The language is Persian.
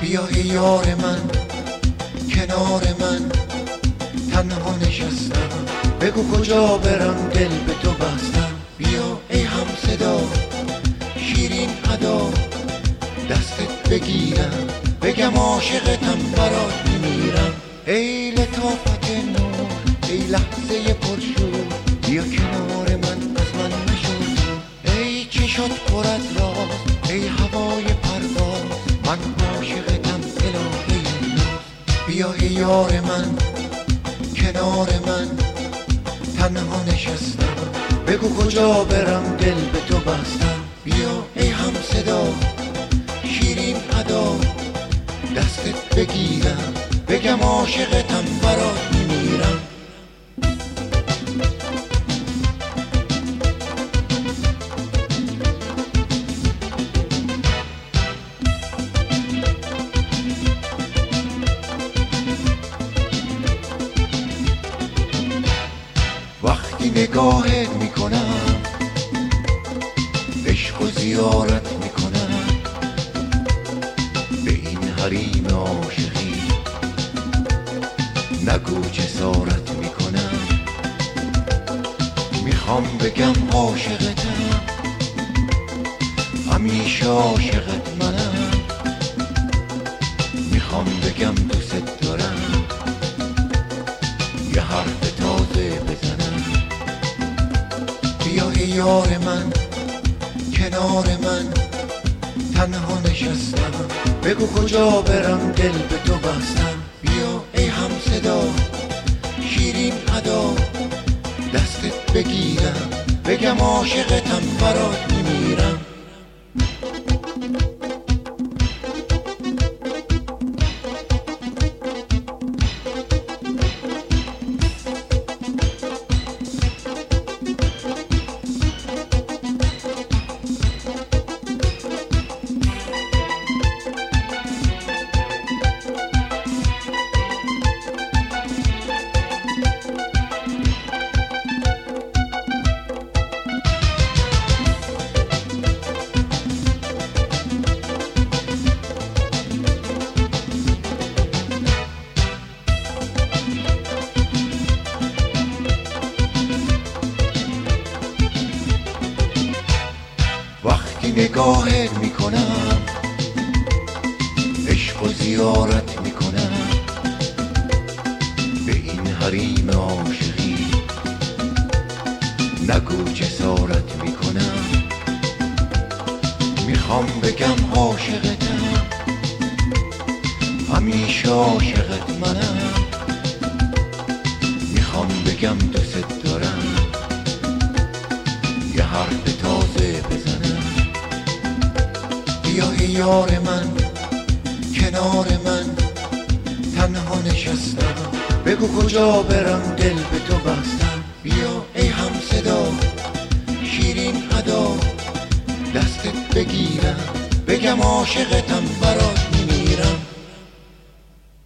بیا ای یار من کنار من، تنها نشستم بگو کجا برم، دل به تو بستم. بیا ای هم صدا شیرین ادا، دستت بگیرم بگم عاشقتم برات میمیرم. ای لطافت نور ای لحظه پرشور، بیا کنار من از من مشو. ای چشات پر از راز ای هوای پرواز، من عاشقتم الهی ناز. بیا ای یار من کنار من، تنها نشستم بگو کجا برم، دل به تو بستم. بیا ای هم صدا شیرین ادا، دستت بگیرم بگم عاشقتم برات میمیرم. وقتی نگاهت میکنم عشق و زیارت میکنم، به این حریم عاشقی نگو جسارت میکنم. میخوام بگم عاشقتم همیشه عاشقت منم، میخوام بگم دوست دارم یه حرف تازه بزنم. بیا ای یار من کنار من، تنها نشستم بگو کجا برم، دل به تو بستم. بیا ای هم صدا شیرین ادا، دستت بگیرم بگم عاشقتم برات میمیرم. وقتی نگاهت میکنم عشق و زیارت میکنم، به این حریم عاشقی نگو جسارت میکنم. میخوام بگم عاشقتم همیشه عاشقت منم، میخوام بگم دوست دارم یه حرف تازه بزنم. بیا ای یار من کنار من، تنها نشستم بگو کجا برم، دل به تو بستم. بیا ای هم صدا شیرین ادا، دستت بگیرم بگم عاشقتم برات میمیرم.